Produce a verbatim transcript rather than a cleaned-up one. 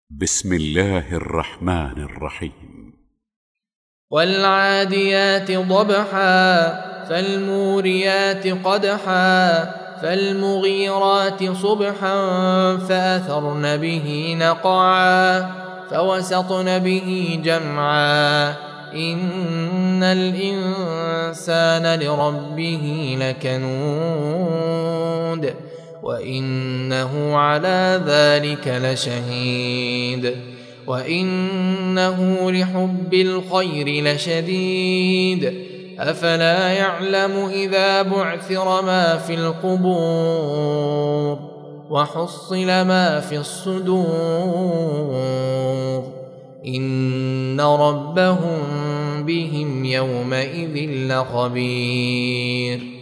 بسم الله الرحمن الرحيم. والعاديات ضبحا فالموريات قدحا فالمغيرات صبحا فأثرن به نقعا فوسطن به جمعا إن الإنسان لربه لكنود وإنه على ذلك لشهيد وإنه لحب الخير لشديد أفلا يعلم إذا بعثر ما في القبور وحصل ما في الصدور إن ربهم بهم يومئذ لخبير.